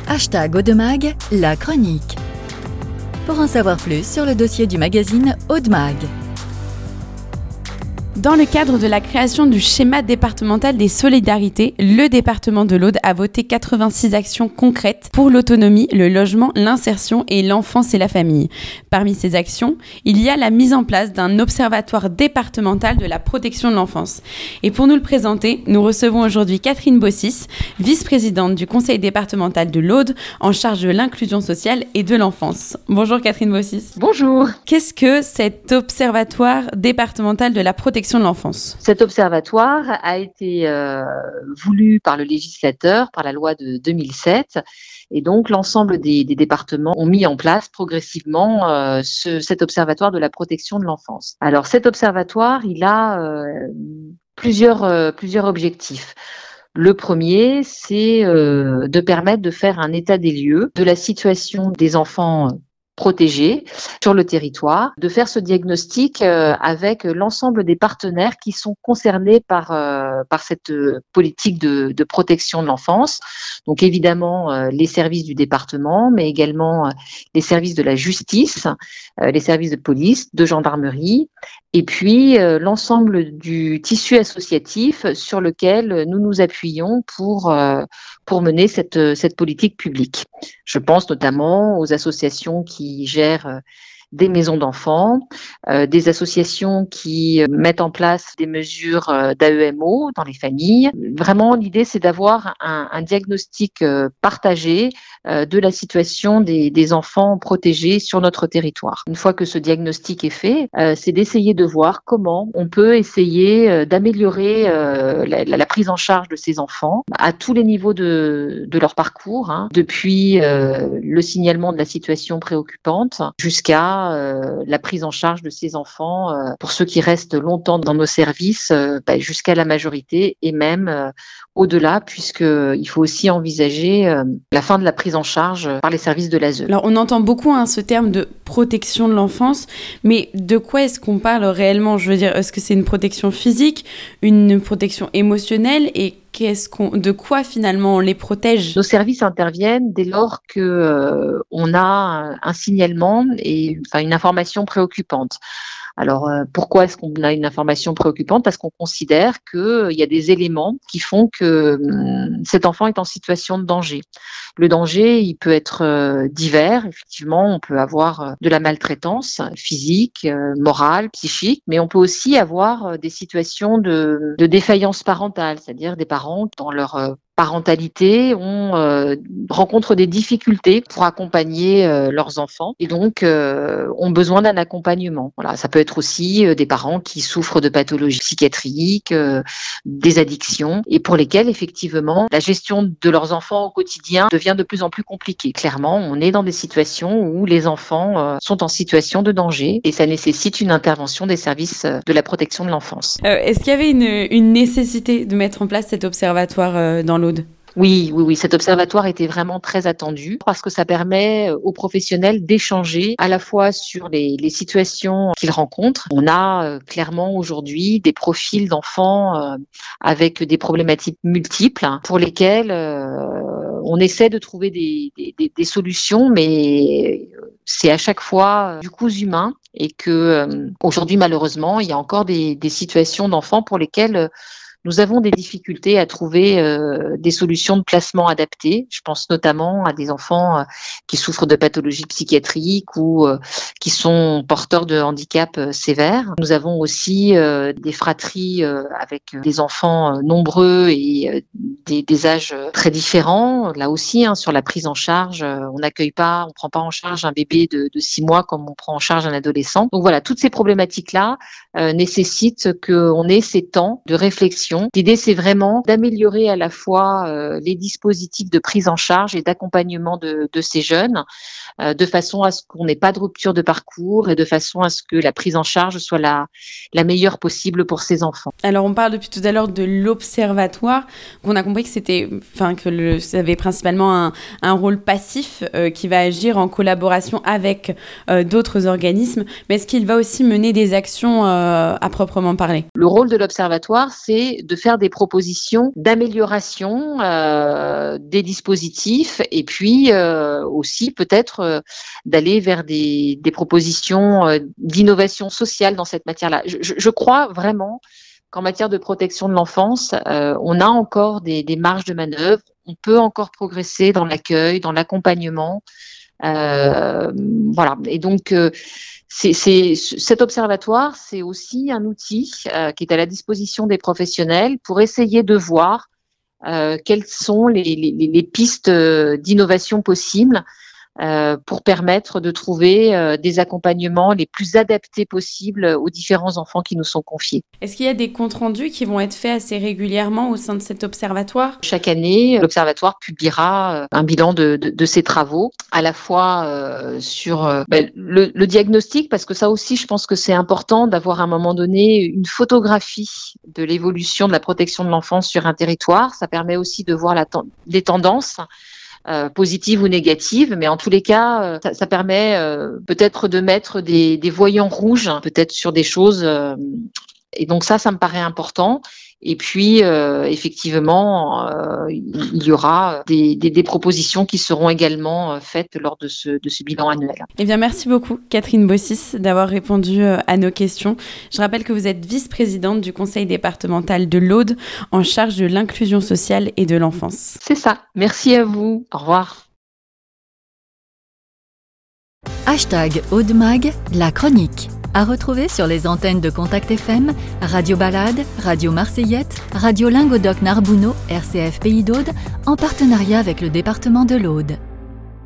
#Audemag, la chronique. Pour en savoir plus sur le dossier du magazine Audemag. Dans le cadre de la création du schéma départemental des solidarités, le département de l'Aude a voté 86 actions concrètes pour l'autonomie, le logement, l'insertion et l'enfance et la famille. Parmi ces actions, il y a la mise en place d'un observatoire départemental de la protection de l'enfance. Et pour nous le présenter, nous recevons aujourd'hui Catherine Bossis, vice-présidente du conseil départemental de l'Aude, en charge de l'inclusion sociale et de l'enfance. Bonjour Catherine Bossis. Bonjour. Qu'est-ce que cet observatoire départemental de la protection de l'enfance? Cet observatoire a été voulu par le législateur, par la loi de 2007, et donc l'ensemble des départements ont mis en place progressivement cet observatoire de la protection de l'enfance. Alors cet observatoire, il a plusieurs objectifs. Le premier, c'est de permettre de faire un état des lieux de la situation des enfants protégés sur le territoire, de faire ce diagnostic avec l'ensemble des partenaires qui sont concernés par cette politique de protection de l'enfance. Donc évidemment les services du département, mais également les services de la justice, les services de police, de gendarmerie, et puis l'ensemble du tissu associatif sur lequel nous nous appuyons pour mener cette politique publique. Je pense notamment aux associations qui gèrent des maisons d'enfants, des associations qui mettent en place des mesures d'AEMO dans les familles. Vraiment, l'idée, c'est d'avoir un diagnostic partagé de la situation des enfants protégés sur notre territoire. Une fois que ce diagnostic est fait, c'est d'essayer de voir comment on peut essayer d'améliorer la prise en charge de ces enfants à tous les niveaux de leur parcours, depuis le signalement de la situation préoccupante jusqu'à la prise en charge de ces enfants, pour ceux qui restent longtemps dans nos services, jusqu'à la majorité et même au-delà, puisqu'il faut aussi envisager la fin de la prise en charge par les services de l'ASE. Alors on entend beaucoup ce terme de protection de l'enfance, mais de quoi est-ce qu'on parle réellement? Je veux dire, est-ce que c'est une protection physique, une protection émotionnelle, et de quoi finalement on les protège? Nos services interviennent dès lors que on a un signalement et une information préoccupante. Alors, pourquoi est-ce qu'on a une information préoccupante? Parce qu'on considère qu'il y a des éléments qui font que cet enfant est en situation de danger. Le danger, il peut être divers. Effectivement, on peut avoir de la maltraitance physique, morale, psychique, mais on peut aussi avoir des situations de défaillance parentale, c'est-à-dire des parents dans leur parentalité rencontrent des difficultés pour accompagner leurs enfants et donc ont besoin d'un accompagnement. Voilà, ça peut être aussi des parents qui souffrent de pathologies psychiatriques, des addictions, et pour lesquels effectivement la gestion de leurs enfants au quotidien devient de plus en plus compliquée. Clairement, on est dans des situations où les enfants sont en situation de danger et ça nécessite une intervention des services de la protection de l'enfance. Est-ce qu'il y avait une nécessité de mettre en place cet observatoire dans l'Aude? Oui, cet observatoire était vraiment très attendu parce que ça permet aux professionnels d'échanger à la fois sur les situations qu'ils rencontrent. On a clairement aujourd'hui des profils d'enfants avec des problématiques multiples pour lesquelles on essaie de trouver des solutions, mais c'est à chaque fois du cousu humain et que aujourd'hui malheureusement il y a encore des situations d'enfants pour lesquelles nous avons des difficultés à trouver des solutions de placement adaptées. Je pense notamment à des enfants qui souffrent de pathologies psychiatriques ou qui sont porteurs de handicaps sévères. Nous avons aussi des fratries avec des enfants nombreux et des âges très différents. Là aussi, sur la prise en charge, on prend pas en charge un bébé de 6 mois comme on prend en charge un adolescent. Donc voilà, toutes ces problématiques-là nécessitent qu'on ait ces temps de réflexion. L'idée, c'est vraiment d'améliorer à la fois les dispositifs de prise en charge et d'accompagnement de ces jeunes, de façon à ce qu'on n'ait pas de rupture de parcours et de façon à ce que la prise en charge soit la meilleure possible pour ces enfants. Alors, on parle depuis tout à l'heure de l'observatoire. On a compris que ça avait principalement un rôle passif qui va agir en collaboration avec d'autres organismes. Mais est-ce qu'il va aussi mener des actions à proprement parler? Le rôle de l'observatoire, c'est de faire des propositions d'amélioration des dispositifs et puis aussi peut-être d'aller vers des propositions d'innovation sociale dans cette matière-là. Je crois vraiment qu'en matière de protection de l'enfance, on a encore des marges de manœuvre. On peut encore progresser dans l'accueil, dans l'accompagnement. Voilà. Et donc, cet observatoire, c'est aussi un outil qui est à la disposition des professionnels pour essayer de voir quelles sont les pistes d'innovation possibles pour permettre de trouver des accompagnements les plus adaptés possibles aux différents enfants qui nous sont confiés. Est-ce qu'il y a des comptes rendus qui vont être faits assez régulièrement au sein de cet observatoire ? Chaque année, l'observatoire publiera un bilan de ses travaux, à la fois sur le diagnostic, parce que ça aussi, je pense que c'est important d'avoir à un moment donné une photographie de l'évolution de la protection de l'enfance sur un territoire. Ça permet aussi de voir des tendances positives ou négatives, mais en tous les cas, ça permet peut-être de mettre des voyants rouges, peut-être sur des choses, et donc ça me paraît important. Et puis, effectivement, il y aura des propositions qui seront également faites lors de ce bilan annuel. Eh bien, merci beaucoup, Catherine Bossis, d'avoir répondu à nos questions. Je rappelle que vous êtes vice-présidente du conseil départemental de l'Aude, en charge de l'inclusion sociale et de l'enfance. C'est ça. Merci à vous. Au revoir. #AudeMag, la chronique. À retrouver sur les antennes de Contact FM, Radio Balade, Radio Marseillette, Radio Lingodoc Narbonneau, RCF Pays d'Aude, en partenariat avec le département de l'Aude.